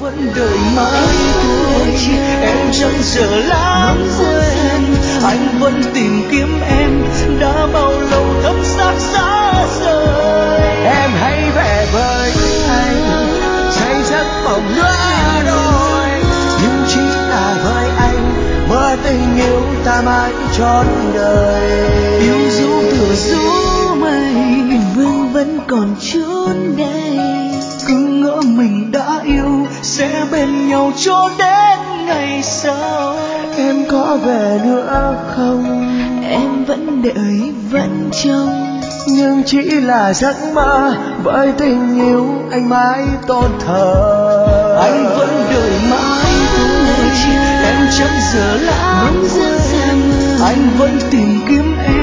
vẫn đợi mãi thôi, em chẳng giờ lãng quên, anh vẫn tìm kiếm em đã bao lâu thấm xác xa rời. Em hãy về với anh, say giấc mộng nữa đôi, nhưng chỉ là với anh mơ tình yêu ta mãi trọn đời. Yêu dấu tựa gió mây, vương vẫn còn chốn đây, cứ ngỡ mình đã yêu sẽ bên nhau cho đến ngày sau. Em có về nữa không? Em vẫn đợi vẫn trông, nhưng chỉ là giấc mơ với tình yêu anh mãi tôn thờ. Anh vẫn đợi mãi thôi, em chẳng giờ lãng quên, anh vẫn tìm kiếm em